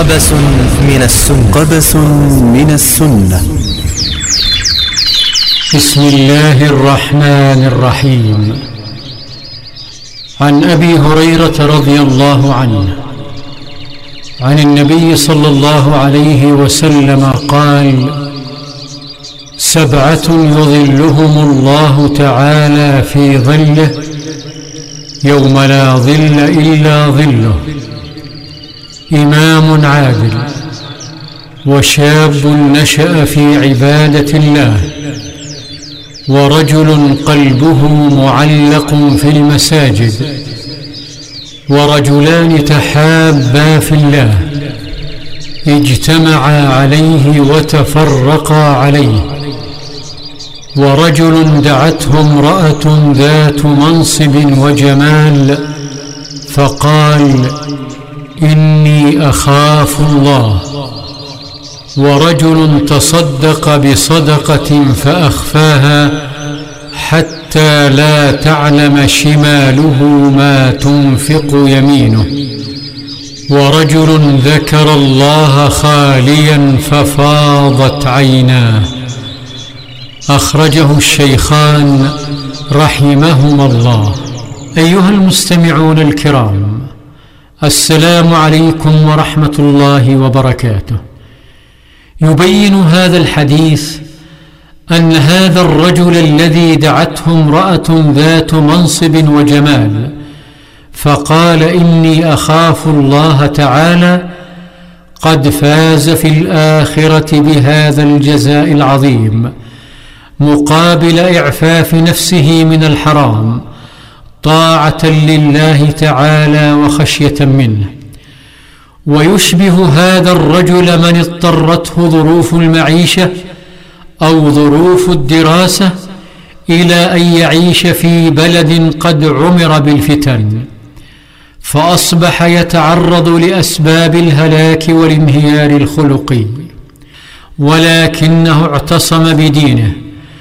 قبس من السنة. قبس من السنة. بسم الله الرحمن الرحيم. عن أبي هريرة رضي الله عنه عن النبي صلى الله عليه وسلم قال: 7 يظلهم الله تعالى في ظله يوم لا ظل إلا ظله: إمام عادل، وشاب نشأ في عبادة الله، ورجل قلبه معلق في المساجد، ورجلان تحابا في الله اجتمعا عليه وتفرقا عليه، ورجل دعته امرأة ذات منصب وجمال فقال: إني أخاف الله، ورجل تصدق بصدقة فأخفاها حتى لا تعلم شماله ما تنفق يمينه، ورجل ذكر الله خاليا ففاضت عيناه. أخرجه الشيخان رحمهما الله. أيها المستمعون الكرام، السلام عليكم ورحمة الله وبركاته. يبين هذا الحديث أن هذا الرجل الذي دعته امرأة ذات منصب وجمال فقال: إني أخاف الله تعالى، قد فاز في الآخرة بهذا الجزاء العظيم، مقابل إعفاف نفسه من الحرام، طاعة لله تعالى وخشية منه. ويشبه هذا الرجل من اضطرته ظروف المعيشة أو ظروف الدراسة إلى أن يعيش في بلد قد عمر بالفتن، فأصبح يتعرض لأسباب الهلاك والانهيار الخلقي، ولكنه اعتصم بدينه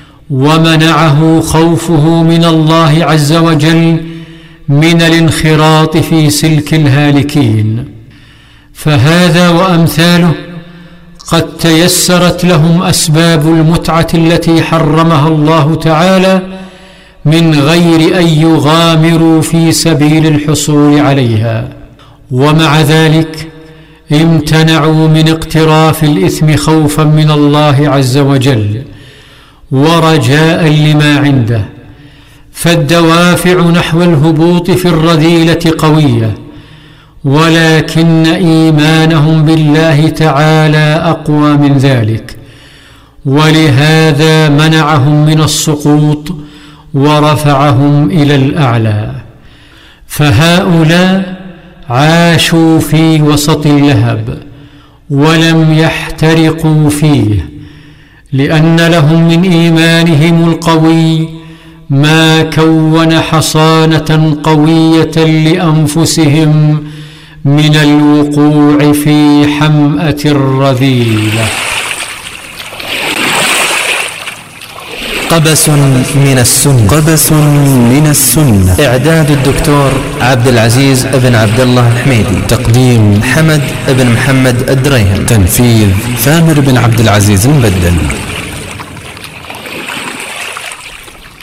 ومنعه خوفه من الله عز وجل من الانخراط في سلك الهالكين. فهذا وأمثاله قد تيسرت لهم أسباب المتعة التي حرمها الله تعالى من غير أن يغامروا في سبيل الحصول عليها، ومع ذلك امتنعوا من اقتراف الإثم خوفا من الله عز وجل ورجاء لما عنده. فالدوافع نحو الهبوط في الرذيلة قوية، ولكن إيمانهم بالله تعالى أقوى من ذلك، ولهذا منعهم من السقوط ورفعهم إلى الأعلى. فهؤلاء عاشوا في وسط اللهب ولم يحترقوا فيه، لأن لهم من إيمانهم القوي ما كون حصانة قوية لأنفسهم من الوقوع في حمأة الرذيلة. قبس من السنة. قبس من السنة. إعداد الدكتور عبد العزيز بن عبد الله الحميدي. تقديم حمد بن محمد الدريهم. تنفيذ ثامر بن عبد العزيز المبدل.